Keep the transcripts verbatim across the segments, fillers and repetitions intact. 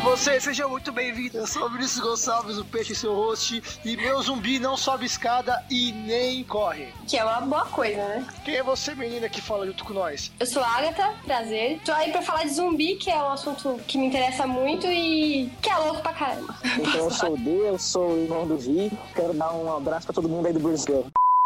vocês, sejam muito bem-vindos. Eu sou o Vinícius Gonçalves, o Peixe, seu host. E meu zumbi não sobe escada e nem corre. Que é uma boa coisa, né? Quem é você, menina, que fala junto com nós? Eu sou a Agatha, prazer. Tô aí pra falar de zumbi, que é um assunto que me interessa muito e que é louco pra caramba. Então eu sou o D, eu sou o irmão do Vi. Quero dar um abraço pra todo mundo aí do Brasil.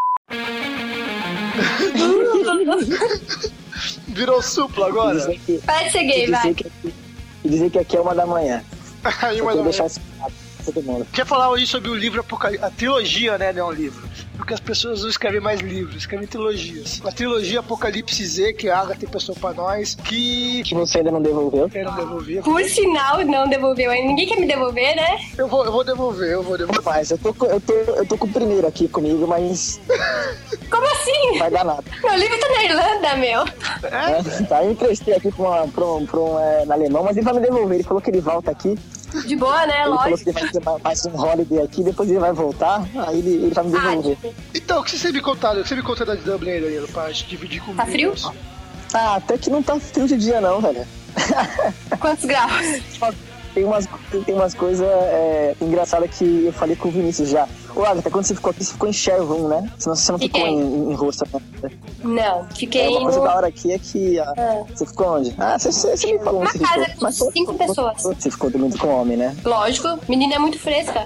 Virou supla agora? Que, Parece ser gay, vai. Que, e dizer que aqui é uma da manhã. Aí, uma da manhã. Deixar isso pra todo mundo. Quer falar hoje sobre o livro Apocalipse? A trilogia, né, não é um livro. Porque as pessoas não escrevem mais livros, escrevem trilogias. A trilogia Apocalipse Z, que a Agatha pensou pra nós, que... Que você ainda não devolveu. Eu não devolvi. Por sinal, não devolveu ainda. Ninguém quer me devolver, né? Eu vou, eu vou devolver, eu vou devolver. Mas eu tô, eu, tô, eu tô com o primeiro aqui comigo, mas... Como assim? Vai dar nada. Meu livro tá na Irlanda, meu. É? Tá, eu emprestei aqui pra, uma, pra um, pra um é, na alemão, mas ele vai me devolver. Ele falou que ele volta aqui. De boa, né? Ele Lógico. falou que ele vai fazer mais um holiday aqui, depois ele vai voltar, aí ele, ele vai me devolver. Ah, tipo, Então, o que você me contaram? O que você me contou da Dublin aí, Danilo, pra dividir comigo? tá frio? Ah, até que não tá frio de dia não, velho. Quantos graus? Tem umas, tem umas coisas é, engraçadas que eu falei com o Vinícius já. Ô, Agatha, quando você ficou aqui, você ficou em Sherwood, né? Senão você não ficou Fiquei. em, em Roça, né? Não, fiquei É, uma coisa no... da hora aqui é que... Ah, Ah. Você ficou onde? Ah, você, você, você me falou Uma onde você casa ficou. com Mas cinco pessoas. Você ficou dormindo com homem, né? Lógico, menina é muito fresca.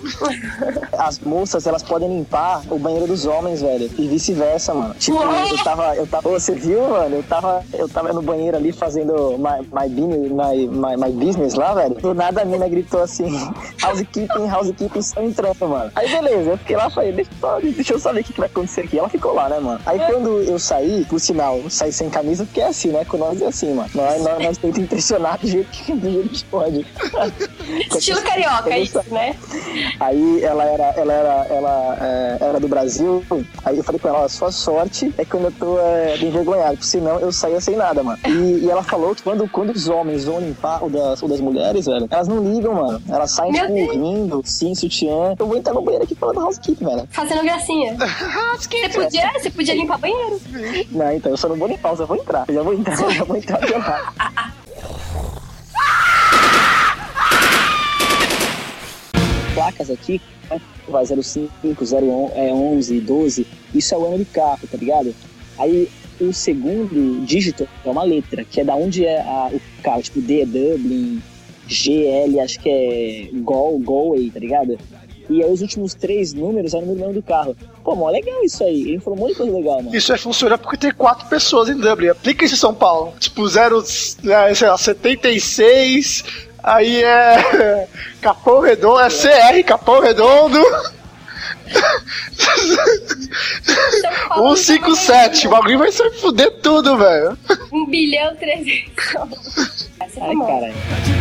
As moças, elas podem limpar o banheiro dos homens, velho. E vice-versa, mano. Tipo, Ué? eu tava... Eu tava você viu, mano? Eu tava, eu tava no banheiro ali fazendo my, my, business, my, my, my business lá, velho. Do nada a mina gritou assim, housekeeping, housekeeping, só entrando, mano. Aí beleza, eu fiquei lá, falei, deixa, só, deixa eu saber o que, que vai acontecer aqui. Ela ficou lá, né, mano? Aí quando eu saí, por sinal, eu saí sem camisa, porque é assim, né? Com nós é assim, mano. Nós, nós, nós temos que impressionar do jeito que, do jeito que pode. Estilo carioca, é isso, né? Aí ela era, ela era, ela é, era do Brasil. Aí eu falei com ela, ó, sua sorte é quando eu tô é, envergonhado, porque senão eu saía sem nada, mano. E, e ela falou que quando, quando os homens vão limpar o das, o das mulheres, velho, elas não ligam, mano. Elas saem, Meu tipo, Deus. rindo, sim, sutiã. Eu vou entrar no banheiro aqui falando housekeeping, velho. Fazendo gracinha. Você podia, você podia limpar banheiro. Não, então eu só não vou limpar, eu só vou entrar. Eu já vou entrar, eu já vou entrar pelado. Placas aqui, né? Vai zero cinco, zero onze, doze, isso é o ano do carro, tá ligado? Aí o segundo dígito é uma letra, que é da onde é a, o carro, tipo D é Dublin, G L, acho que é Gol, Galway, tá ligado? E aí os últimos três números é o número do carro. Pô, mó legal isso aí. Ele falou um monte de coisa legal, mano. Isso é funcionar porque tem quatro pessoas em Dublin. Aplica isso em São Paulo. Tipo, zero, sei lá, setenta e seis. Aí é Capão Redondo, é C R, Capão Redondo. cento e cinquenta e sete. O bagulho vai se fuder tudo, velho. Um bilhão trezentos. Essa Ai, é bom. caralho.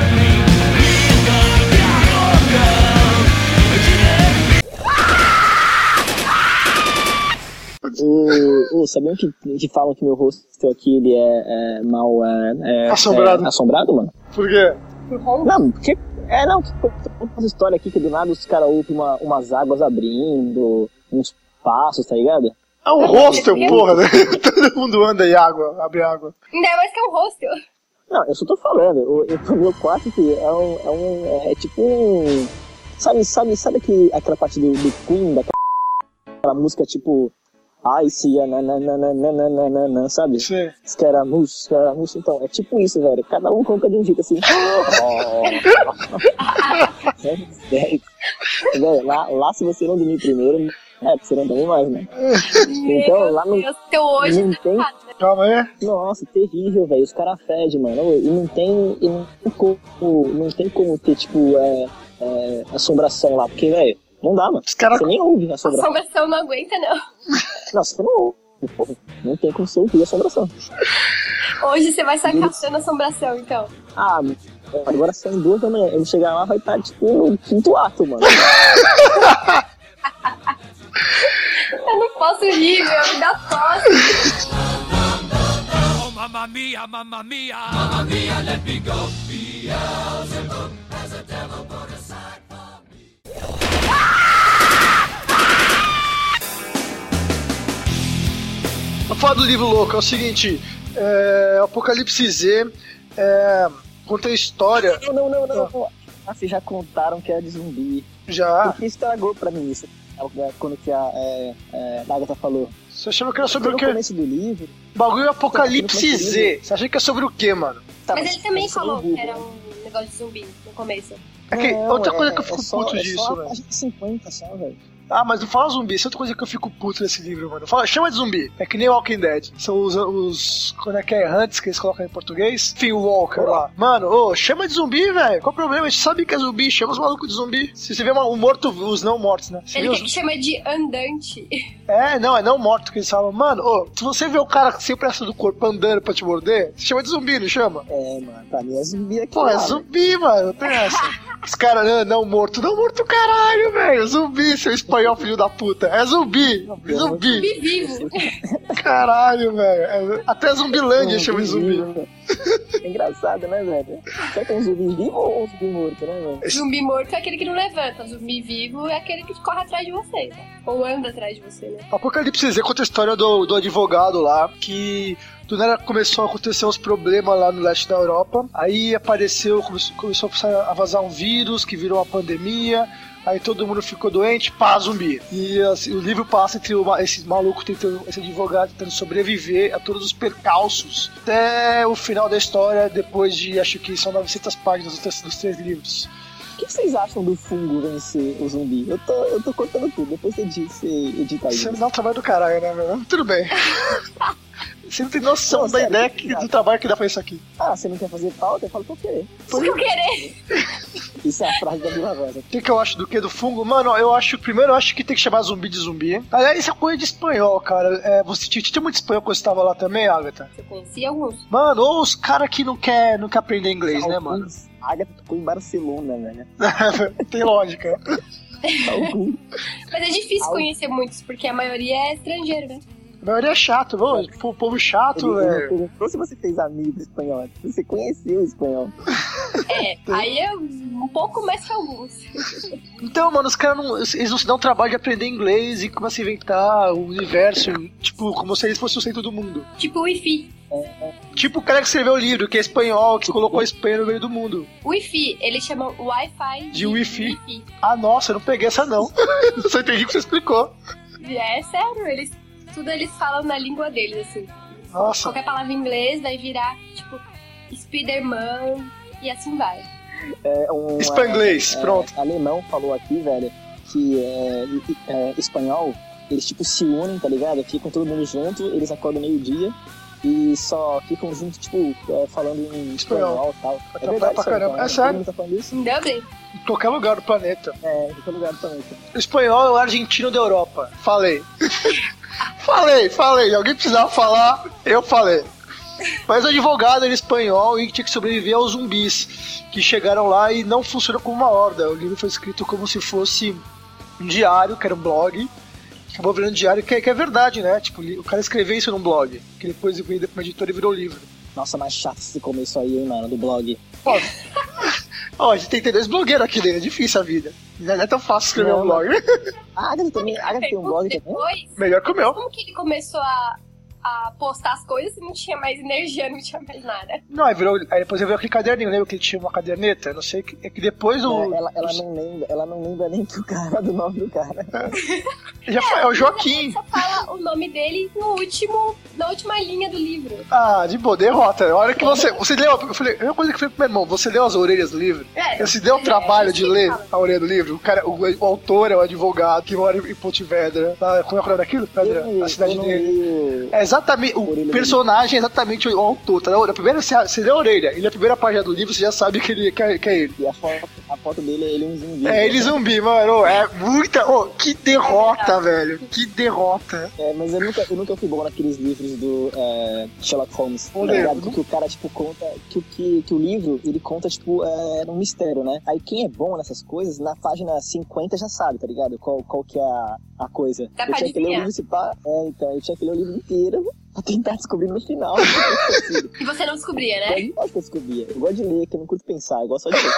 O, o, sabiam que, que falam que meu rosto aqui ele é, é mal é, é, Assombrado. É, assombrado, mano? Por quê? Não, porque. É, não, tem umas histórias aqui que do nada os caras ouvem uma, umas águas abrindo, uns passos, tá ligado? É um hostel, porra, né? Todo mundo anda e água, abre água. Ainda mais que é um hostel. Não, eu só tô falando, eu, eu, o meu quarto aqui é um. É, um, é tipo um. Sabe, sabe, sabe aquele, aquela parte do, do Queen, daquela aquela música tipo. Ai, se nananana, sabe? Sim. Escaramuço, escaramuço. Então, é tipo isso, velho. Cada um conta de um jeito assim. É, velho, lá, lá se você não dormir primeiro, é, você não dorme mais, né? Então, lá não, Deus, teu hoje não tá tem. errado, né? Calma aí. Nossa, terrível, velho. Os caras fedem, mano. E não tem. E não tem como. Não tem como ter, tipo, é, é, assombração lá. Porque, velho, não dá, mano. Os caras. Você nem ouve a A assombração. assombração não aguenta, não. Não, você não ouve. Porra. Não tem como você ouvir a assombração. Hoje você vai sair caçando assombração, então. Ah, agora são duas da manhã. Eu chegar lá vai estar, tipo, no quinto ato, mano. Eu não posso rir, meu. Me dá tosse. Oh, mamma mia, mamma mia, mamma mia, let me go. Beelzebub has a devil put aside for me. Vou falar do livro louco, é o seguinte, é, Apocalipse Z, é, conta a história... Não, não, não, não. não. Ah, vocês já contaram que é de zumbi. Já. Porque estragou pra mim isso. Quando que a, é, é, a Agatha falou. Você achava que era sobre no o quê? No começo do livro... Bagulho Apocalipse Z. Você acha que é sobre o quê, mano? Tá, mas ele também falou que era um negócio de zumbi no começo. É que não, outra coisa é, que eu fico é só, puto é disso, só velho. A página cinquenta só, velho. Ah, mas não fala zumbi, isso é outra coisa que eu fico puto nesse livro, mano. Fala, chama de zumbi. É que nem Walking Dead. São os, os como é que é, Hunts, que eles colocam em português. Enfim, o Walker lá. Mano, ô, chama de zumbi, velho. Qual o problema? A gente sabe que é zumbi, chama os malucos de zumbi. Se você vê uma, um morto, os não mortos, né? Você Ele os... quer que chama de andante. É, não, é não morto que eles falam. Mano, ô, se você vê o cara sem pressa do corpo andando pra te morder, você chama de zumbi, não chama? É, mano, pra mim é zumbi aqui. Pô, lá, é zumbi, mano, não tem essa. Os caras, não, não morto, não morto, caralho, velho. Zumbi, seu espanhol, filho da puta. É zumbi, zumbi. Zumbi vivo. Caralho, velho. Até Zumbilândia chama de zumbi. Vivo, é engraçado, né, velho? Será que é um zumbi vivo ou um zumbi morto, né, velho? Zumbi morto é aquele que não levanta. Zumbi vivo é aquele que corre atrás de você. Ou anda atrás de você, né? Apocalipse Z conta a história do, do advogado lá, que do nada começou a acontecer uns problemas lá no leste da Europa. Aí apareceu, começou, começou a vazar um vírus que virou uma pandemia. Aí todo mundo ficou doente, pá, zumbi. E assim, o livro passa entre o, esse maluco tentando, esse advogado tentando sobreviver a todos os percalços até o final da história, depois de, acho que são novecentas páginas dos três, dos três livros. O que vocês acham do fungo vencer o zumbi? Eu tô, eu tô cortando tudo, depois você, diz, você edita Você isso. me dá um trabalho do caralho, né, meu? Tudo bem. Você não tem noção Não, da sério, ideia que que, do trabalho que dá pra isso aqui. Ah, você não quer fazer pauta? Eu falo, por quê? Por eu querer. Isso é a frase da Vila Rosa. O que, que eu acho do que do fungo? Mano, eu acho, primeiro eu acho que tem que chamar zumbi de zumbi. Aliás, isso é coisa de espanhol, cara. É, você tinha, tinha muito espanhol quando você tava lá também, Agatha? Eu conheci alguns. Mano, ou os caras que não quer, não quer aprender inglês, né, mano? A Agatha tocou em Barcelona, velho. Tem lógica. Alguns. Mas é difícil conhecer muitos, porque a maioria é estrangeiro, né? A maioria é chato, viu? O povo chato, Ele, ele velho. perguntou se você fez amigo espanhol, se você conheceu o espanhol. É, aí é um pouco mais que alguns. Então, mano, os caras não, eles não se dão trabalho de aprender inglês e começam a inventar o universo, tipo, como se eles fossem o centro do mundo. Tipo o Wi-Fi. Tipo o cara que escreveu o livro, que é espanhol, que colocou a Espanha no meio do mundo. O Wi-Fi, eles chamam Wi-Fi De Wi-Fi. Ah, nossa, eu não peguei essa não. Só entendi o que você explicou. É sério, eles tudo eles falam na língua deles, assim. Nossa. Qualquer palavra em inglês vai virar, tipo, Spider-Man e assim vai. É, um, Spanglês, é, pronto. É, alemão falou aqui, velho, que é, é, espanhol, eles tipo se unem, tá ligado? Ficam todo mundo junto, eles acordam meio-dia e só ficam juntos, tipo, é, falando em espanhol e tal. É verdade, pra caramba. É sério. sério. Todo mundo tá falando isso? Ainda bem. Em qualquer lugar do planeta. É, em todo lugar do planeta. O espanhol é o argentino da Europa. Falei. falei, falei. Alguém precisava falar, eu falei. Mas o advogado era espanhol e tinha que sobreviver aos zumbis que chegaram lá e não funcionou como uma horda. O livro foi escrito como se fosse um diário, que era um blog. Acabou virando diário, que é, que é verdade, né? Tipo, o cara escreveu isso num blog, que depois veio pra uma editora e virou livro. Nossa, mais chato esse começo aí, hein, mano, do blog. Ó, ó, a gente tem que ter dois blogueiros aqui, né? É difícil a vida. Não é tão fácil escrever Não, um blog. A Agatha também, a Agatha tem um blog também? Depois, Melhor que o meu. como que ele começou a, a postar as coisas e não tinha mais energia, não tinha mais nada? Não, aí, virou, aí depois eu vi aquele caderninho, lembra que ele tinha uma caderneta? Não sei, é que depois o... É, ela, ela, não lembra, ela não lembra nem do cara, do nome do cara. Já foi, é o Joaquim. Só fala o nome dele no último, na última linha do livro. Ah, de boa, derrota. A hora que você... Você leu... Eu falei, a mesma coisa que eu falei pro meu irmão, você leu as orelhas do livro? É, Você deu o trabalho é, de ler a orelha do livro? O, cara, o, o autor é o advogado que mora em Pontevedra. Tá, como é o nome daquilo? Pedra, Eu, a cidade eu não dele. li É exatamente, o Orelha personagem é exatamente o autor, tá? Na primeira, você, você lê a orelha, e na primeira página do livro você já sabe que, ele, que, é, que é ele. E a foto, a foto dele é ele um zumbi. É ele zumbi, mano. É muita. Oh, que derrota, velho. Que derrota. É, mas eu nunca, eu nunca fui bom naqueles livros do é, Sherlock Holmes. Tá Olha, ligado? eu- Que o cara, tipo, conta. Que, o- que, que o livro, ele conta, tipo, é, um mistério, né? Aí quem é bom nessas coisas, na página cinquenta já sabe, tá ligado? Qual, qual que é a, a coisa. Dá eu pra tinha que ler o adivinhar. livro se pá. É, então, eu tinha que ler o livro inteiro pra tentar descobrir no final. E você não descobria, Eu né? não gosto que eu descobria. Eu gosto de ler, que eu não curto pensar, eu gosto só de ler.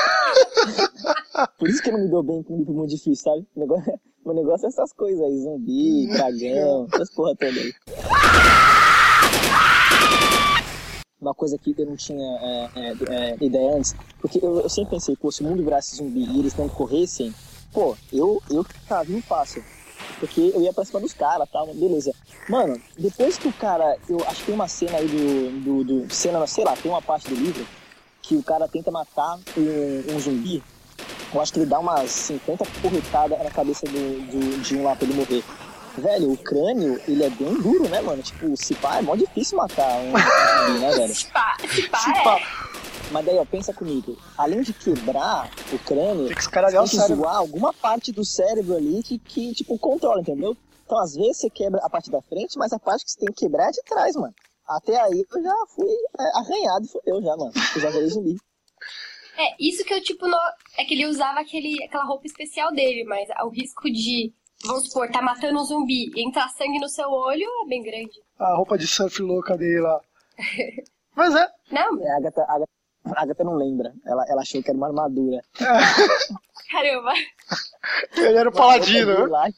Por isso que eu não me dou bem com um livro muito difícil, sabe? O negócio, meu negócio é essas coisas aí, zumbi, dragão, essas porra toda aí. uma coisa que eu não tinha é, é, é, ideia antes, porque eu, eu sempre pensei, pô, se o mundo virasse zumbi e eles não corressem, pô, eu, eu ficava vindo fácil, porque eu ia pra cima dos caras, tá, beleza. Mano, depois que o cara, eu acho que tem uma cena aí do, do, do cena, sei lá, tem uma parte do livro que o cara tenta matar um, um zumbi, eu acho que ele dá umas cinquenta porretadas na cabeça do, do, de um lá pra ele morrer. Velho, o crânio, ele é bem duro, né, mano? Tipo, se pá, é mó difícil matar um zumbi, né, velho? Se pá, se pá, Se é. pá. Mas daí, ó, pensa comigo. Além de quebrar o crânio, Tem que escaralhar o tem que cérebro. zoar alguma parte do cérebro ali que, que, tipo, controla, entendeu? Então, às vezes, você quebra a parte da frente, mas a parte que você tem que quebrar é de trás, mano. Até aí, eu já fui é, arranhado e fodeu já, mano. Eu já virei zumbi. É, isso que eu, tipo, no... é que ele usava aquele, aquela roupa especial dele, mas o risco de, vamos supor, tá matando um zumbi e entrar sangue no seu olho é bem grande. A roupa de surf louca dele lá. Mas é. Não, É, a Agatha, a Agatha, a Agatha não lembra. Ela, ela achou que era uma armadura. caramba. Ele era o paladino, né? Lá,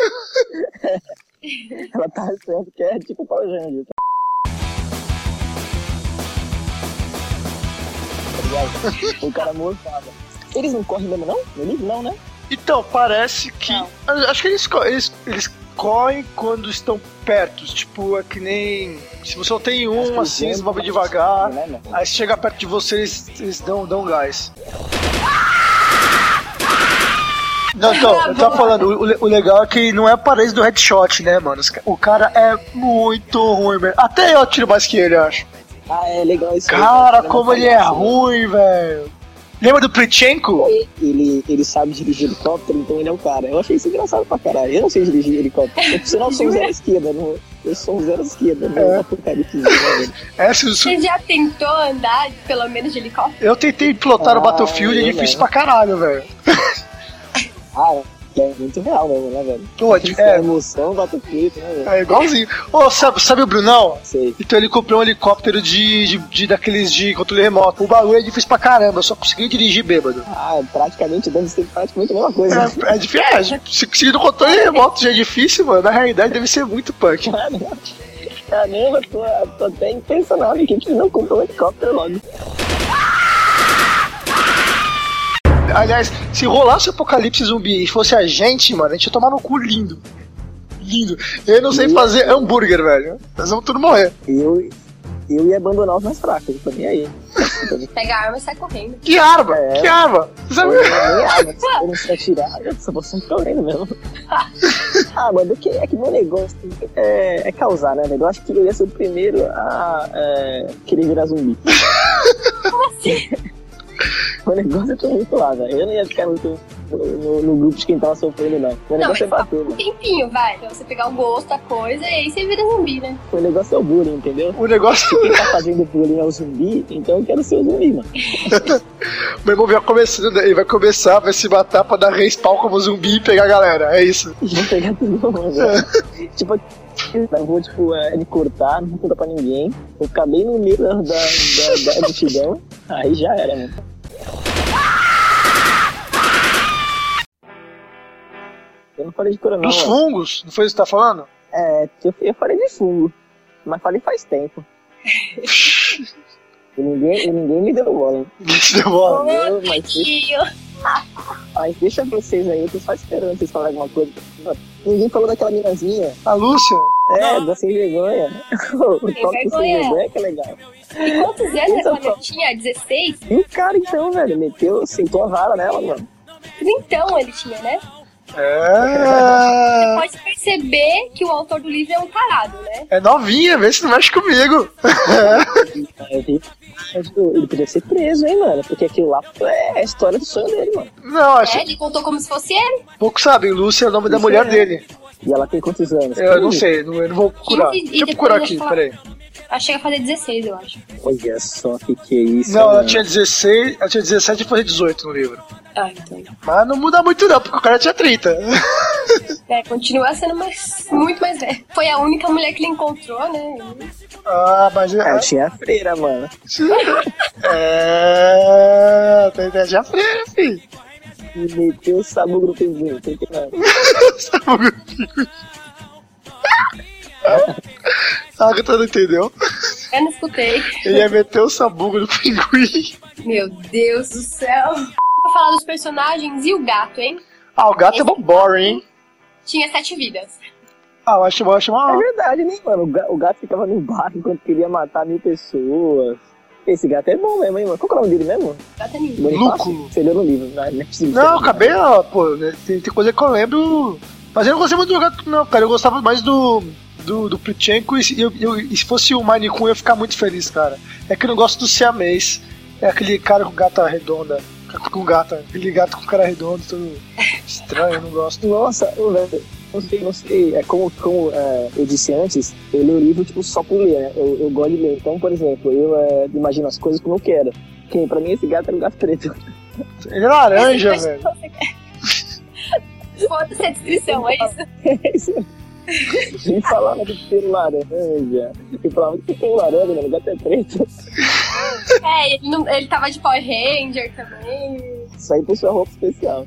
ela tá achando que é tipo o Power Ranger. O cara morfava. Eles não correm mesmo, não? No livro, não, né? Então, parece que... Não. Acho que eles, co- eles, eles correm quando estão perto. Tipo, é que nem... Se você só tem Acho que um, eles assim, eles andam movem mais devagar. rápido, né, mano? Aí se chega perto de você, eles, eles dão, dão gás. Não, então, eu tava falando, o, o legal é que não é a parede do headshot, né, mano? Os ca- O cara é muito ruim, velho. Até eu atiro mais que ele, eu acho. Ah, é legal isso aí, Cara, né? como ele é ruim, velho. Lembra do Pritchenko? Ele, ele sabe dirigir helicóptero, então ele é o cara. Eu achei isso engraçado pra caralho. Eu não sei dirigir helicóptero. Eu, senão eu sou um zero à esquerda. Não, eu sou um zero à esquerda. Não é apocalipse, né, velho? É, se, se, Você já tentou andar, pelo menos, de helicóptero? eu tentei pilotar no Ah, Battlefield, é eu difícil não. pra caralho, velho. Ah, é muito real mesmo, né, velho? Pô, Isso é- é emoção, Battlefield, né, velho? É igualzinho. Ô, sabe, sabe o Brunão? Sei. Então ele comprou um helicóptero de, de, de daqueles de controle remoto. O bagulho é difícil pra caramba, eu só consegui dirigir bêbado. Ah, praticamente deve ser praticamente a mesma coisa. É, é difícil, é, se conseguir no controle remoto já é difícil, mano. Na realidade deve ser muito punk. Caramba, Caramba, tô, tô até impressionado aqui que não comprou um helicóptero logo. Aliás, se rolasse o apocalipse zumbi e fosse a gente, mano, a gente ia tomar no cu lindo. Lindo. Eu não sei fazer hambúrguer, velho. Nós vamos tudo morrer. Eu, eu ia abandonar os mais fracos, eu tô nem aí. Pega a arma e sai correndo. Que arma? É. Que arma? Eu Sabe? nem água, se eu não sei atirar, eu só vou sair correndo mesmo. Ah, mano, é que, é que meu negócio é, é causar, né, velho? Eu acho que eu ia ser o primeiro a é, querer virar zumbi. Como assim? O negócio é muito lá, velho. Eu não ia ficar muito no, no, no grupo de quem tava sofrendo, não. O Não, negócio é mas bater, um né? tempinho, vai. Pra você pegar o gosto da coisa e aí você vira zumbi, né? O negócio é o bullying, entendeu? O negócio. Quem tá fazendo bullying é o zumbi, então eu quero ser o zumbi, mano. Meu irmão vai começando, ele vai começar, vai se matar pra dar respawn como zumbi e pegar a galera. É isso. Vou pegar tudo, mano. Tipo, eu vou, tipo, é, me cortar, não vou contar pra ninguém. Vou ficar bem no meio da, da, da, da multidão. Aí já era, mano. Eu não falei de coronel. Dos fungos, não foi isso que você tá falando? É, eu, eu falei de fungo, mas falei faz tempo. E ninguém, e ninguém me deu bola, hein? Isso deu bola. Meu, mas, deixa, Tio. mas deixa vocês aí, eu tô só esperando vocês falarem alguma coisa. Ninguém falou daquela minazinha. A Lúcia? É, da sem vergonha. O toque do sem vergonha. vergonha que é legal. E quantos anos Então, essa mulher tinha? dezesseis? E o cara então, velho, meteu, sentou a vara nela, mano. Então ele tinha, né? É. Pode perceber que o autor do livro é um tarado, né? É novinha, vê se não mexe comigo. Eu vi. Mas, pô, ele podia ser preso, hein, mano? Porque aquilo lá é a história do sonho dele, mano. Não, acho. É, ele contou como se fosse ele. Pouco sabem, Lúcia é o nome da Isso mulher é. dele. E ela tem quantos anos? Eu não sei, não, eu não vou procurar. quinze e Deixa eu depois procurar eu aqui, vou peraí. Ela chega a fazer dezesseis, eu acho. Olha só, que que é isso, Não, ela mano? tinha dezesseis, ela tinha dezessete e foi dezoito no livro. Ah, então. Mas não muda muito não, porque o cara tinha trinta. É, continua sendo mais, muito mais velho. Foi a única mulher que ele encontrou, né? Ah, mas Ah, eu é. tinha a freira, mano. É. Tem ideia de a freira, filho. E meteu o sabor grupo em mim, tem que não. Sabe o que eu fico? A Agatha não entendeu. Eu não escutei. Ele ia meter o sabugo no pinguim. Meu Deus do céu. Vou falar dos personagens e o gato, hein? Ah, o gato é bom boring, hein? Tinha sete vidas. Ah, eu acho, eu acho É uma... verdade, né, mano? O ga- o gato ficava no bar enquanto queria matar mil pessoas. Esse gato é bom mesmo, hein, mano? Qual que é o nome dele mesmo? Gato é lindo. Bonifácio? Lúculo. Você leu no livro, não é não é possível. Não, eu acabei, ó, pô, né, tem, tem coisa que eu lembro... Mas eu não gostei muito do gato, não, cara. Eu gostava mais do... Do, do Pichenko, e, se- eu, eu, e se fosse o Mine Kun eu ia ficar muito feliz, cara. É que eu não gosto do siamês. É aquele cara com gata redonda. Com gata, aquele gato com cara redondo, todo estranho, eu não gosto. Nossa, ô, velho, não sei, não sei. É como, como é, eu disse antes, eu leio o livro tipo, só por ler, né? Eu, eu gosto de ler. Então, por exemplo, eu é, imagino as coisas como eu quero. Quem, pra mim, esse gato era um gato preto. Ele é laranja, velho. Foda-se a descrição, é isso? É isso. Me falava do pelo laranja. Eu falava que tem laranja, mano, o gato é preto. É, ele, não, ele tava de Power Ranger também. Isso aí por sua roupa especial.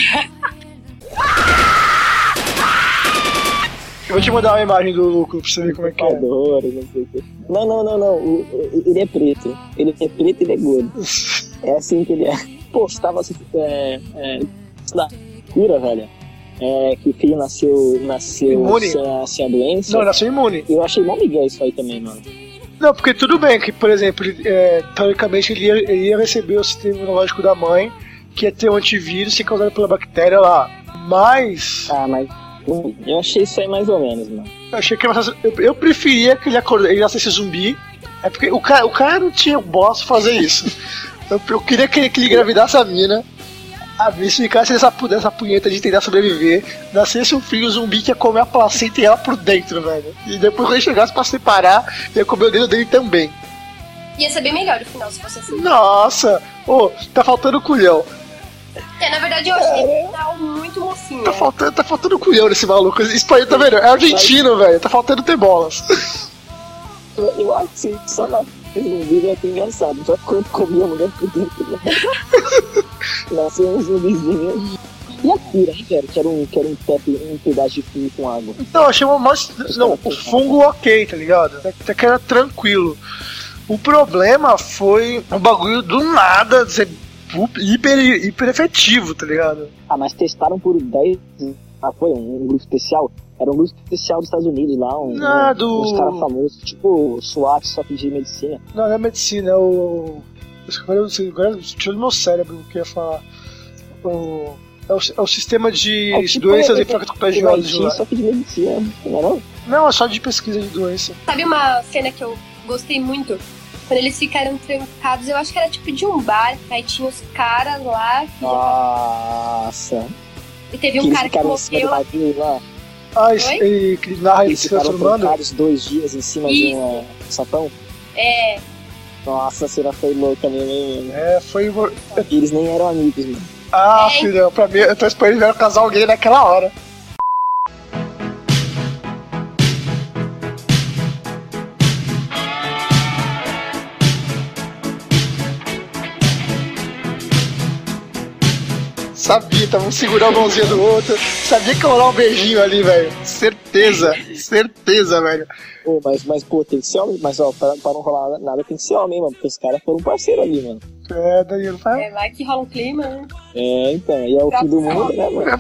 Eu vou te mandar uma imagem do Lucro pra você ver como é que é. Adoro, não sei o que. Não, não, não, não. O- o- Ele é preto. Ele é preto e ele é gordo. É assim que ele é. Pô, você tava assim, é, é, na cura, velho. É, que o filho nasceu, nasceu Imune. sem a, sem a doença. Não, ele nasceu imune. Eu achei mó migué isso aí também, mano. Não, porque tudo bem que, por exemplo, ele, é, teoricamente ele ia, ele ia receber o sistema imunológico da mãe, que ia ter um antivírus ser causado pela bactéria lá. Mas Ah, mas hum, eu achei isso aí mais ou menos, mano. eu achei que ele nascesse- eu, eu preferia que ele, acorda, ele nascesse zumbi. É porque o cara, o cara não tinha boss pra fazer isso. Eu, eu queria que ele, que ele engravidasse a mina, a bicha ficasse nessa, pu- nessa punheta de tentar sobreviver, nascesse um filho zumbi que ia comer a placenta e ela por dentro, velho. E depois quando ele chegasse pra separar, ia comer o dedo dele também. Ia ser bem melhor no final se fosse assim. Nossa! Ô, tá faltando culhão. É, na verdade eu achei o final muito mocinho. Tá faltando, tá faltando culhão nesse maluco. Espanhol, tá vendo? É argentino, velho. Tá faltando ter bolas. Eu, eu acho que se só na no vídeo é até engraçado. Só quando comia a mulher por dentro. Né? Nasceu um zumbizinho. E a cura, hein, velho? Que era um, que era um, teto, um pedaço de fio com água. Não, achei uma mais. Não, o fungo ok, tá ligado? Até, até que era tranquilo. O problema foi um bagulho do nada ser hiper, hiper efetivo, tá ligado? Ah, mas testaram por dez. Ah, foi um, um grupo especial. Era um grupo especial dos Estados Unidos lá, um, Ah, um, do- uns caras famosos, tipo SWAT, só que de medicina. Não, não é medicina, é o. Agora eu sei, agora tirou do meu cérebro o que eu ia falar. O. É o, é o sistema de É tipo, doenças é- infecto-contagiosas de M I T, lá. só que de medicina, não é não? Não, é só de pesquisa de doença. Sabe uma cena que eu gostei muito? Quando eles ficaram trancados, eu acho que era tipo de um bar, aí tinha os caras lá, Nossa. e teve Que um eles cara que ficaram em cima do morreu. navio lá. Ah, esse, Oi? ele, que ele narra ele Eles se ficaram transformando. trancados dois dias em cima de Isso. um sapão. É, Nossa, a cena foi louca mesmo, hein, mano. É, foi. E eles nem eram amigos, mano. Ah, É. filhão, pra mim, eu tô esperando ver casar alguém naquela hora. Sabia, tava um segurando a mãozinha do outro. Sabia que ia rolar um beijinho ali, velho. Certeza, certeza, velho. Pô, mas, mas, pô, tem que ser homem. Mas, ó, pra, pra não rolar nada, tem que ser homem, mano. Porque os caras foram parceiros ali, mano. É, Danilo, vai. é lá que rola um clima, né? É, então. E é o fim do mundo, né, mano?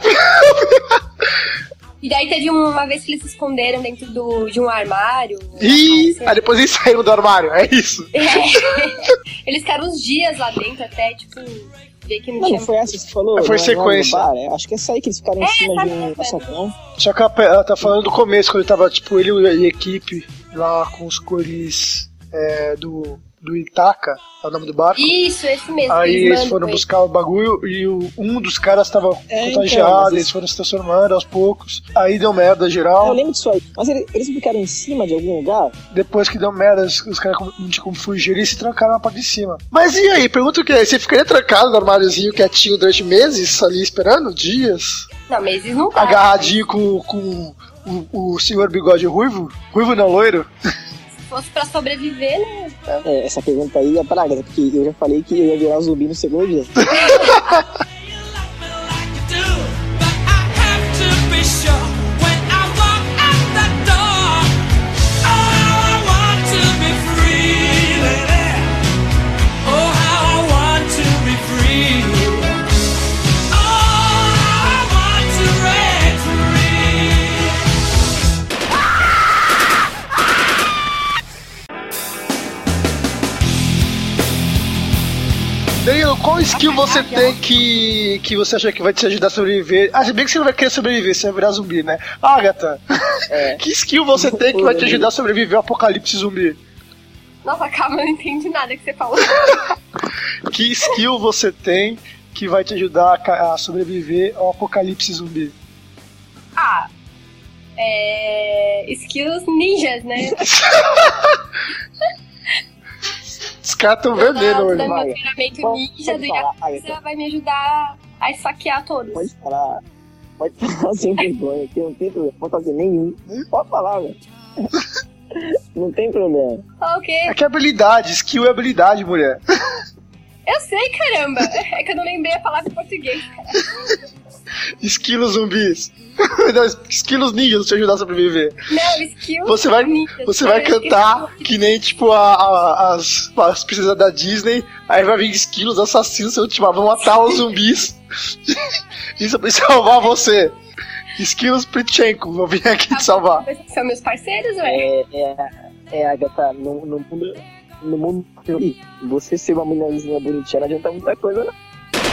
E daí teve uma vez que eles se esconderam dentro do, de um armário. Ih, Assim. aí depois eles saíram do armário, é isso. É. Eles ficaram uns dias lá dentro até, tipo, ver que não Não, tinha. não foi essa que você falou? Foi Não é- não é no sequência. bar, é? Acho que é essa aí que eles ficaram em É, cima sabe de um qual foi? sapão. Só que ela, ela tá falando do começo, quando ele tava, tipo, ele e a equipe lá com os coris é, do, do Itaca, é o nome do barco. Isso, esse mesmo. Aí eles eles mandam foram ele. buscar o bagulho e o, um dos caras tava É, contagiado, então, mas eles isso- foram se transformando aos poucos. Aí deu merda Eu geral. lembro disso aí. Mas ele- eles ficaram em cima de algum lugar? Depois que deu merda, os, os caras não tinham como fugir e se trancaram na parte de cima. Mas e aí? Pergunta o que? Você ficaria trancado no armáriozinho quietinho durante meses ali esperando? Dias? Não, meses não tá. Agarradinho com, com o, o senhor bigode ruivo? Ruivo não, loiro? Se fosse pra sobreviver, né? Então, É, essa pergunta aí é praga, porque eu já falei que eu ia virar um zumbi no segundo dia. You love me like you do, but I have to be sure when I walk out the door. Oh, I want to be free. Danilo, qual skill você tem que, que você acha que vai te ajudar a sobreviver? Ah, se bem que você não vai querer sobreviver, você vai virar zumbi, né? Agatha, é. Que skill você tem que vai te ajudar a sobreviver ao apocalipse zumbi? Nossa, calma, eu não entendi nada que você falou. Que skill você tem que vai te ajudar a sobreviver ao apocalipse zumbi? Ah, é... skills ninjas, né? Os caras tão vendendo hoje. O meu treinamento ninja do Yakuza vai me ajudar a esfaquear todos. Pode falar, pode falar sem vergonha, que não tem problema, pode fazer nenhum. Pode falar, velho. Não tem problema. Ok. É que é habilidade, skill é habilidade, mulher. Eu sei, caramba. É que eu não lembrei a palavra em português, cara. Esquilos zumbis. Não, esquilos ninjas te ajudar a sobreviver. Não, esquilos Você vai, ninjas. você vai cantar que nem tipo a, a, as, as princesas da Disney. Aí vai vir esquilos assassinos, vão vão matar os zumbis. Isso vai salvar você. Esquilos Pritchenko, vou vir aqui te salvar. São meus parceiros, ué? É, é, é Agatha, no, no mundo. No mundo. Você ser uma mulherzinha bonitinha não adianta muita coisa, não.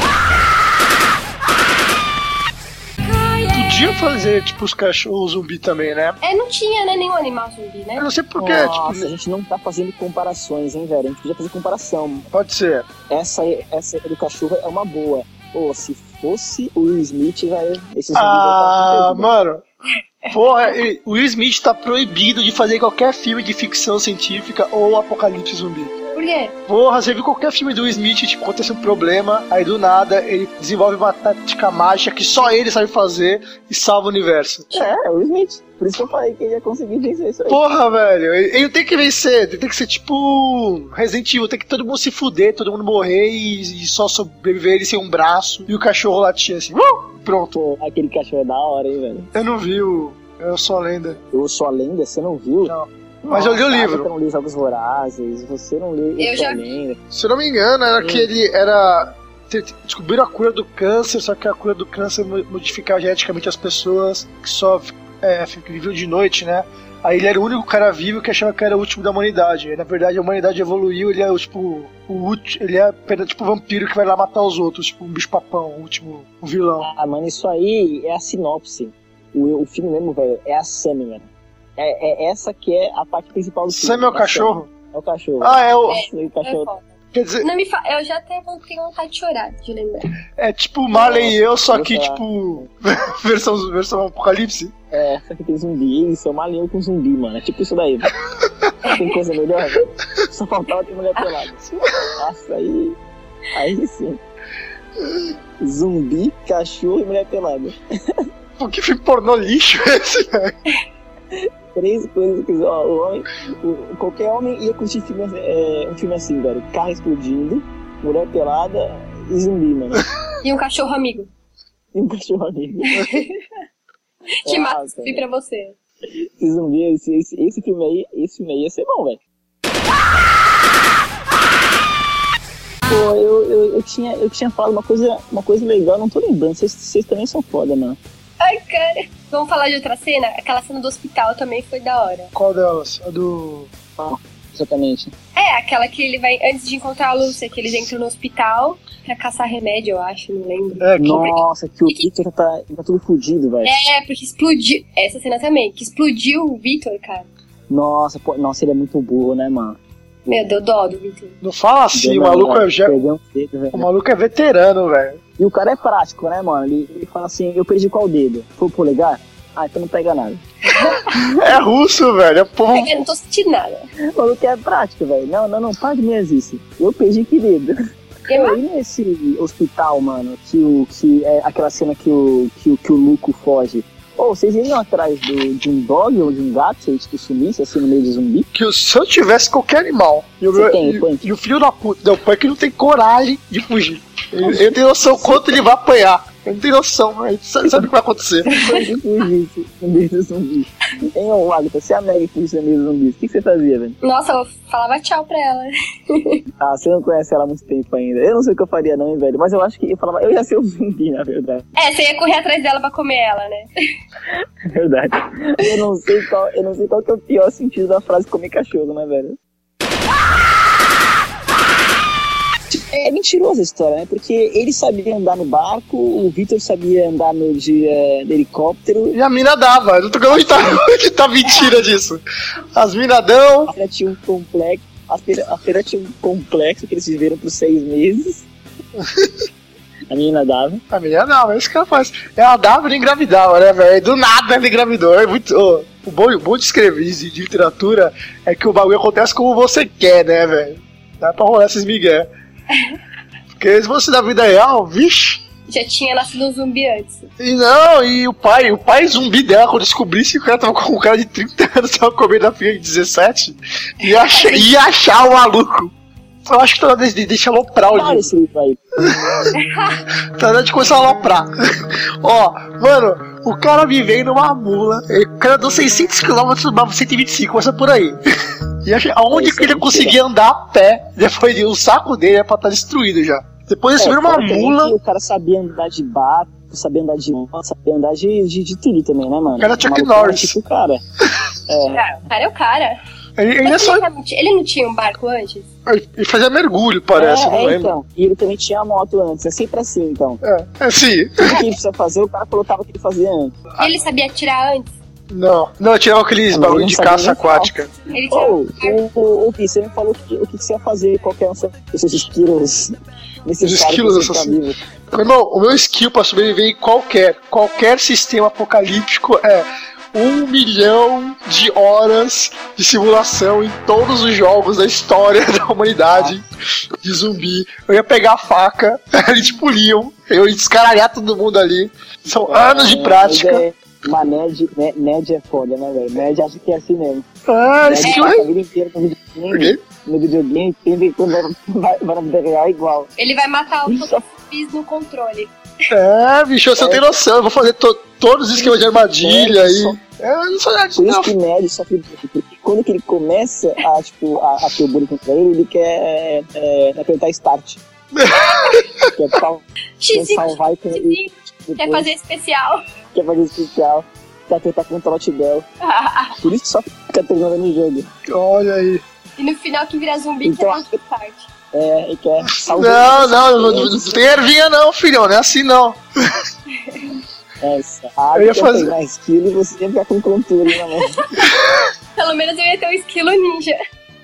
Podia fazer, tipo, os cachorros zumbi também, né? É, não tinha, né, nenhum animal zumbi, né? Eu não sei porquê, Nossa, tipo... a gente não tá fazendo comparações, hein, velho? A gente podia fazer comparação. Pode ser. Essa, essa do cachorro é uma boa. Pô, se fosse o Will Smith, velho... Esses ah, mano... Porra, o Will Smith tá proibido de fazer qualquer filme de ficção científica ou apocalipse zumbi. Por quê? Porra, você viu qualquer filme do Will Smith, tipo, acontece um problema, aí do nada ele desenvolve uma tática mágica que só ele sabe fazer e salva o universo. É, é o Will Smith. Por isso que eu falei que ele ia conseguir vencer isso aí. Porra, velho, ele, ele tem que vencer, tem que ser tipo Resident Evil, tem que todo mundo se fuder, todo mundo morrer e, e só sobreviver ele sem um braço e o cachorro latir assim, uh! Pronto. Pô, aquele cachorro é da hora, hein, velho? Eu não vi o Eu Sou a Lenda. Eu Sou a Lenda? Você não viu? Não. Mas eu li o livro. Você não lê Jogos Vorazes, você não lê Eu Sou a Lenda. Se eu não me engano, era hum. que ele era... Descobriram a cura do câncer, só que a cura do câncer modificava geneticamente as pessoas que só é, viviam de noite, né? Aí ele era o único cara vivo que achava que era o último da humanidade. E, na verdade, a humanidade evoluiu, ele é tipo o último, ele é apenas tipo um vampiro que vai lá matar os outros, tipo um bicho-papão, o último um vilão. Ah, mano, isso aí é a sinopse. O, o filme mesmo, velho, é a Sammy, mano. É, é essa que é a parte principal do filme. Sammy é o cachorro? É o cachorro. Ah, é o... É, o cachorro. É Quer dizer... Não me fa... Eu já até tenho vontade de chorar, de lembrar. É tipo Marley e eu, só que tipo... versão, versão apocalipse. É, só que tem zumbi, eles são Marley com zumbi, mano. É tipo isso daí, velho. Tem coisa melhor, velho. Só faltava ter mulher pelada. Nossa, aí... Aí sim. Zumbi, cachorro e mulher pelada. Pô, que filme pornô lixo esse, velho? Três coisas que ó, o homem, o, qualquer homem ia curtir filme, é, um filme assim, velho. Carro explodindo, mulher pelada e zumbi, mano. E um cachorro amigo. E um cachorro amigo. Que massa zumbi pra você. Esse zumbi, esse, esse, esse filme aí, esse filme aí ia ser bom, velho. Pô, eu, eu, eu, tinha, eu tinha falado uma coisa, uma coisa legal, não tô lembrando. Vocês, vocês também são foda, mano. Ai, cara. Vamos falar de outra cena? Aquela cena do hospital também foi da hora. Qual delas? A do... Ah, exatamente. É, aquela que ele vai, antes de encontrar a Lúcia, que eles entram no hospital pra caçar remédio, eu acho, não lembro. É, que... Nossa, que o Victor tá, tá tudo fudido, velho. É, porque explodiu... Essa cena também, que explodiu o Victor, cara. Nossa, pô, nossa, ele é muito burro, né, mano? Meu, deu dó do Victor. Não fala assim, o maluco é... Já... Um dedo, o maluco é veterano, velho. E o cara é prático, né, mano? Ele, ele fala assim, eu perdi qual dedo? Foi o polegar? Ah, então não pega nada. É russo, velho. É povo... Eu não tô sentindo nada. O maluco é prático, velho. Não, não, não, para de me isso. Eu perdi que dedo. E aí nesse hospital, mano, que, o, que é aquela cena que o, que, que o Luco foge. Ô, oh, vocês iriam atrás do, de um dog ou de um gato se que sumisse assim no meio de zumbi? Que se eu tivesse qualquer animal e o, meu, tem, e, e o filho da puta, não, o Punk não tem coragem de fugir. Ele, ele tem noção quanto ele vai apanhar. Ele não tem noção, ele sabe, sabe o que vai acontecer. Se fugisse no meio do zumbi. Hein, ô Agatha, se a Meg fugisse no meio do zumbi, o que, que você fazia, velho? Nossa, eu falava tchau pra ela. Ah, você não conhece ela há muito tempo ainda. Eu não sei o que eu faria não, hein, velho. Mas eu acho que eu falava, eu ia ser um zumbi, na verdade. É, você ia correr atrás dela pra comer ela, né? Verdade. Eu não sei qual, eu não sei qual que é o pior sentido da frase comer cachorro, né, velho? é, é mentirosa a história, né? Porque ele sabia andar no barco, o Victor sabia andar no de, é, de helicóptero. E a mina dava, eu não tô onde tá, onde tá mentira disso. As minas dão. A feira tinha um complexo, a feira, a feira tinha um complexo que eles viveram por seis meses. A menina dava. A menina dava, é isso que ela faz. Ela dava e engravidava, né, velho? Do nada ela engravidou. É muito. Oh, o, bom, o bom de escrever de, de literatura é que o bagulho acontece como você quer, né, velho? Dá pra rolar esses migué. Porque se fosse da vida real, vixe. Já tinha nascido um zumbi antes. E não, e o pai, o pai zumbi dela, quando descobrisse que o cara tava com um cara de trinta anos, tava comendo a filha de dezessete, ia achar, ia achar o maluco. Eu acho que tá na hora de deixar aloprar o livro. esse livro aí. Tá na hora de começar a aloprar. Ó, mano, o cara me veio numa mula, o cara deu seiscentos quilômetros, cento e vinte e cinco, começa por aí. E acho, aonde é que ele conseguia andar a pé, depois de o saco dele é pra estar destruído já. Depois de subir uma mula. O cara sabia andar de barco, sabia andar de moto, sabia andar de, de, de tudo também, né, mano? O cara é Chuck Maluco, Norris. Tipo, o cara. É. Cara, o cara é o cara. Ele, ele, é Mas só... ele, não tinha- ele não tinha um barco antes? ele fazia mergulho, parece, é, não é, lembro. então. E ele também tinha a moto antes, é sempre assim, então. É, é sim. Tudo que ele precisa fazer, o cara colocava o que ele fazia antes. E ele sabia atirar antes? Não, não, eu tirava aqueles Mas ele bagulho não de sabia caça nem aquática. Ele tirava Ô, o, o, o Gui, você me falou que, o que você ia fazer, qualquer um dos seus skills necessários skills pra você ficar assassinos. vivo. Meu irmão, o meu skill pra sobreviver em qualquer, qualquer sistema apocalíptico é um milhão de horas de simulação em todos os jogos da história da humanidade de zumbi. Eu ia pegar a faca, eles tipo liam, eu ia descaralhar todo mundo ali. São anos de prática. É, mas nerd, né, nerd é foda, né, velho? Nerd acha que é assim mesmo. Ah, Nerd skill passa é. a vida inteira no Por videogame, quê? no videogame, tem quando vai, vai, vai na vida real é igual. Ele vai matar os zumbis no controle. É, bicho, você não tem noção. Eu vou fazer to- todos os esquemas de armadilha aí. É, eu não sou nerd, Por isso não. que nerd sofre bullying, porque quando que ele começa a, tipo, a, a ter o bullying contra ele, ele quer é, é, apertar start. Quer sal- quer Xizinho, salvar e com ele. xizinho, quer fazer especial. Quer fazer especial, quer apertar contra o Outbell. Por isso que só fica terminando o jogo. Olha aí. E no final que vira zumbi, Então, que é a parte. É, e quer salvar. Não, não, não, não, não tem ervinha não, filhão, não é assim não. É, ah, Eu ia quer fazer- treinar skill e você ia ficar com controle na mão. Pelo menos eu ia ter um esquilo ninja.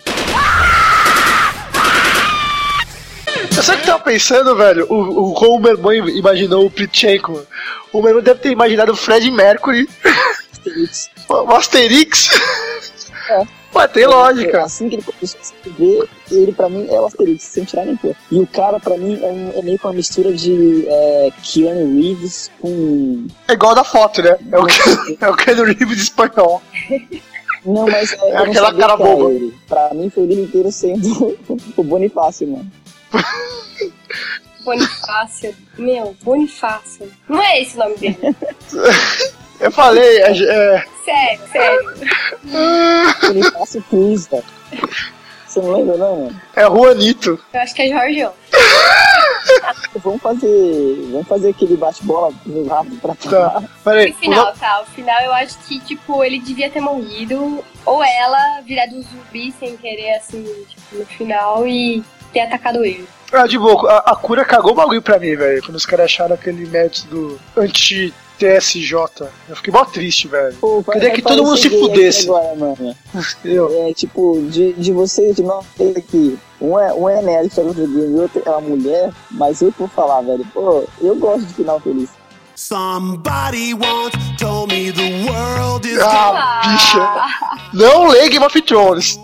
Eu sabe o que tava pensando, velho? O, o, como o meu irmão imaginou o Pritchenko. O meu irmão deve ter imaginado o Fred Mercury, Asterix. o Asterix. É. Ué, tem lógica. Assim que ele começou a escrever, ele pra mim é o Asterix, sem tirar nem pôr. E o cara pra mim é, um, é meio que uma mistura de é, Keanu Reeves com... É igual da foto, né? É o, Ken- é o Keanu Reeves espanhol. Não, mas é, eu não aquela sabia cara que era boba. ele. Pra mim foi o livro inteiro sendo o Bonifácio, mano. Bonifácio. Meu, Bonifácio. Não é esse o nome dele. Eu falei, é... é... Sério, sério. Bonifácio Cruz, velho. Você não lembra, não, mano? É Juanito. Eu acho que é Jorgeão. Vamos fazer. Vamos fazer aquele bate-bola rápido pra Tá, falar. peraí. No final, tá? O final eu acho que, tipo, ele devia ter morrido. Ou ela virar do zumbi sem querer, assim, tipo, no final e ter atacado ele. Ah, de boa, a, a cura cagou o bagulho pra mim, velho. Quando os caras acharam aquele método anti-T S J. Eu fiquei mó triste, velho. Pô, vai- Queria vai que todo mundo se parecer gay fudesse. aqui agora, mano. Eu. É tipo, de, de vocês, de nós três aqui. Um é, um é nerd, que é videogame, e o outro é uma mulher. Mas eu que vou falar, velho. Pô, eu gosto de final feliz. Somebody once told me the world is Ah, bicha. Não lê Game of Thrones.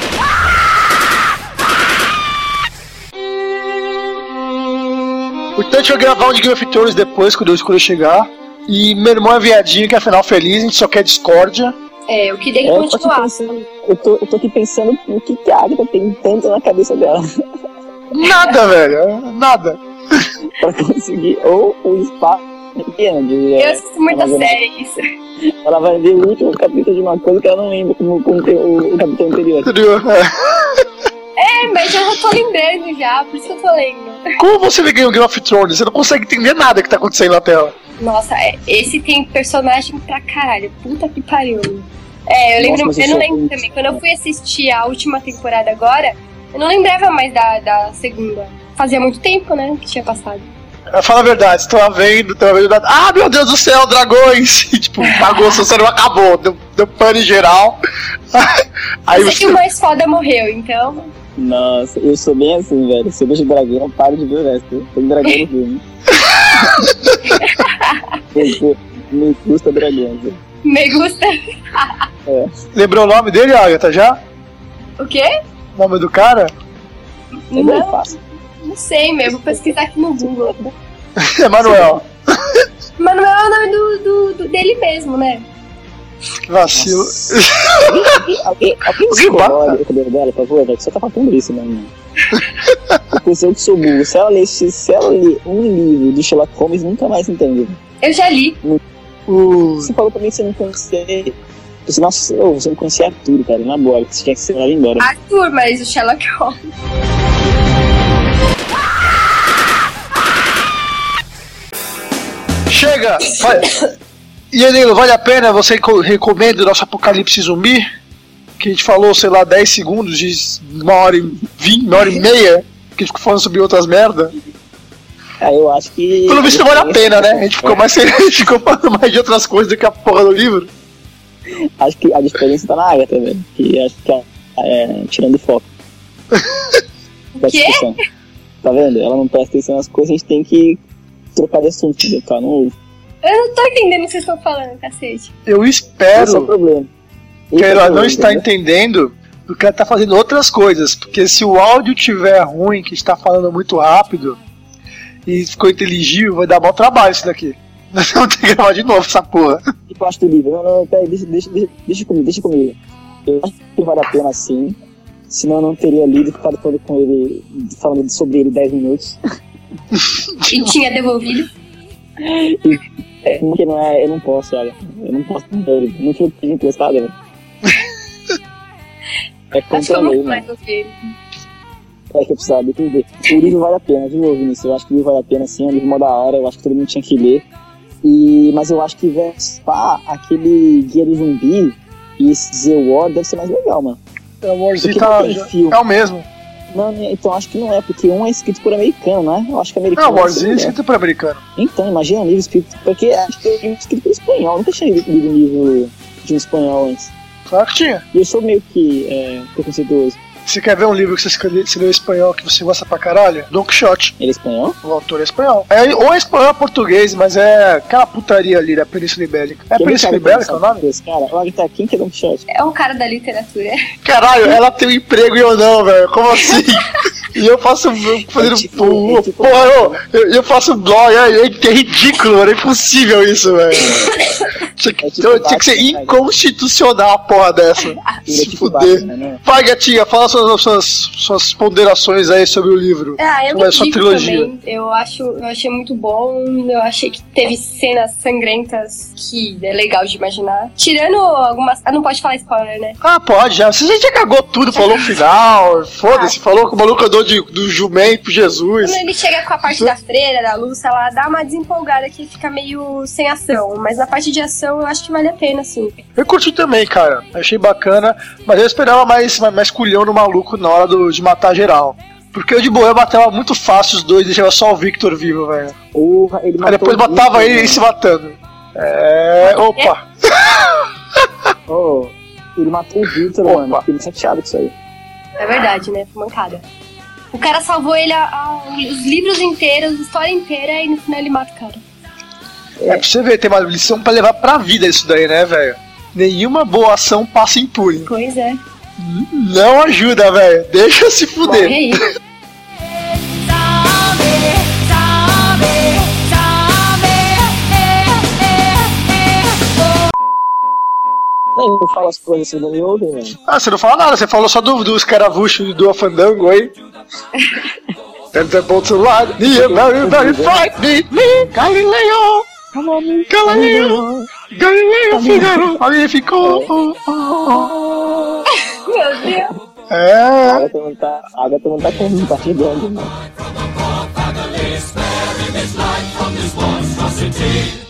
O Tante vai gravar um de Game of Thrones depois, quando eu escolher chegar. E meu irmão é viadinho, que é final feliz, a gente só quer discórdia. É, eu queria que É, eu, tô aqui continuasse. pensando, eu, tô, eu tô aqui pensando no que, que a Agatha tem tanto na cabeça dela Nada, velho. Nada. pra conseguir. Ou o espaço. Entende? Eu É, assisto muita ela vai- série, isso. Ela vai ver o último capítulo de uma coisa que ela não lembra como, como tem o, o capítulo anterior. Entendeu? É. É, mas eu já tô lembrando já, por isso que eu tô lendo. Como você vê Game of Thrones? Você não consegue entender nada que tá acontecendo na tela. Nossa, é, esse tem personagem pra caralho. Puta que pariu. É, eu lembro, Nossa, mas eu isso não é lembro muito- também. Quando eu fui assistir a última temporada agora, eu não lembrava mais da, da segunda. fazia muito tempo, né, que tinha passado. Fala a verdade, você tava vendo, tava vendo nada. Ah, meu Deus do céu, dragões! E, tipo, pagou, seu cérebro acabou, deu, deu pane geral. Aí eu sei você... que o mais foda morreu, então... Nossa, eu sou bem assim, velho. Se eu vejo dragão, eu paro de ver o resto. Tem dragão no filme. Me custa dragão, velho. Me gusta. É. Lembrou o nome dele, Agatha, já? O quê? O nome do cara? É bem Não, fácil. não sei mesmo, vou pesquisar aqui no Google. Emanuel. Manuel é o nome do, do, do- dele mesmo, né? Que vacilo. Alguém, alguém, alguém Alguém bata. escolhe o cabelo dela, por favor, velho, que só tá faltando isso, né, mano? Porque eu que sou burro, se ela ler, se, se ela ler um livro do Sherlock Holmes, nunca mais entende. Eu já li. O... Você falou pra mim que você não conhecia. Você, nossa, ô, você não conhecia Arthur, cara, na boa, que você tinha que ser lá embora. Arthur, mas o Sherlock Holmes. Chega! Vai. E Danilo, vale a pena? Você co- recomenda o nosso Apocalipse Zumbi? Que a gente falou, sei lá, dez segundos de uma hora e vinte, uma hora e meia, que a gente ficou falando sobre outras merda. Ah, eu acho que. Pelo visto não vale a pena, né? A gente ficou mais, a gente ficou falando mais de outras coisas do que a porra do livro. Acho que a diferença tá na Agatha, velho. Que acho que ela é tirando foco. Da Quê? discussão. Tá vendo? Ela não presta atenção nas coisas, a gente tem que trocar de assunto, entendeu? Tá, não ouve. Eu não tô entendendo o que vocês estão falando, cacete. Eu Esse é o espero problema. que Esse é o ela não problema, está entendeu? entendendo porque ela está fazendo outras coisas. Porque se o áudio tiver ruim, que está falando muito rápido e ficou inteligível, vai dar mau trabalho isso daqui. Nós vamos ter que gravar de novo essa porra. O que eu acho do livro? Não, não, peraí, deixa, deixa, deixa, deixa comigo, deixa comigo. Eu acho que vale a pena sim. Senão eu não teria lido e ficado falando com ele, falando sobre ele dez minutos. E tinha devolvido. É, porque não é, eu não posso, olha. Eu não posso com ele. Não foi pedir emprestado, velho. É Acho que contra eu a lei, muito mano. mais do que ele. É que eu precisava entender. O livro vale a pena, de novo, Vinícius. Eu acho que o livro vale a pena, sim. É um livro mó da hora. Eu acho que todo mundo tinha que ler. E, mas eu acho que Vespar, aquele Guia do Zumbi e esse The War deve ser mais legal, mano. O amorzinho Porque tá, não tem já- filme. é o mesmo. Não, né, então acho que não é, porque um é escrito por americano, né? Eu acho que Não, americano. o deve amorzinho é ser melhor. escrito por americano. Então, imagina um livro escrito. Porque acho que é um livro escrito por espanhol. Eu nunca tinha lido um livro de um espanhol antes. Claro que tinha. E eu sou meio que é, preconceituoso. Você quer ver um livro que você escolhe- você leu em espanhol que você gosta pra caralho? Don Quixote. Ele é espanhol? O autor é espanhol. É, ou é espanhol ou português, mas é aquela putaria ali da Península Ibérica. É a Quem Península sabe Ibérica o sabe nome? desse cara? Olha, tá, quem que é Don Quixote? É um cara da literatura. Caralho, ela tem um emprego e eu não, velho. Como assim? E eu faço. Fazendo. É tipo- Pô, é tipo- porra, eu, eu, eu faço blog, é, é ridículo, mano. É impossível isso, velho. Tinha que, É tipo então, tinha que ser Batman, inconstitucional a porra dessa. Ele é Se tipo fuder. Batman, né? Vai, gatinha, fala suas, suas, suas ponderações aí sobre o livro. Ah, eu Sobre a sua indico trilogia. também. Eu acho, eu achei muito bom. Eu achei que teve cenas sangrentas que é legal de imaginar. Tirando algumas. Ah, não pode falar spoiler, né? Ah, pode já. Você já cagou tudo, falou o final. Foda-se, falou que o maluco andou de, do jumento pro Jesus. Quando ele chega com a parte da freira, da Lúcia, ela dá uma desempolgada que fica meio sem ação. Mas na parte de ação eu acho que vale a pena, sim. Eu curti também, cara. Achei bacana. Mas eu esperava mais, mais, mais culhão no maluco na hora do, de matar geral. Porque o de boa matava muito fácil os dois, deixava só o Victor vivo, velho. Porra, ele Aí matou depois o matava Victor, ele mano. se matando. É. Opa! Oh, ele matou o Victor, Opa. mano. Fiquei chateado com isso aí. É verdade, né? Foi mancada. O cara salvou ele a, a- os livros inteiros, a história inteira, e no final ele mata o cara. É pra você ver, tem uma lição pra levar pra vida isso daí, né, velho? Nenhuma boa ação passa impune. Pois é. Não ajuda, velho. Deixa se fuder. Morre aí. Nem eu falo as coisas, vocês não me ouvem, mano. Ah, você não fala nada, você falou só do, do escaravucho do Fandango aí. And the boat to light, the very, very frightening me, Galileo, Galileo, Galileo Figaro, ali ficou. Meu Deus. A É, Agatha não tá, a Agatha não tá compartilhando, mano. Families sparing his life from this monstrosity.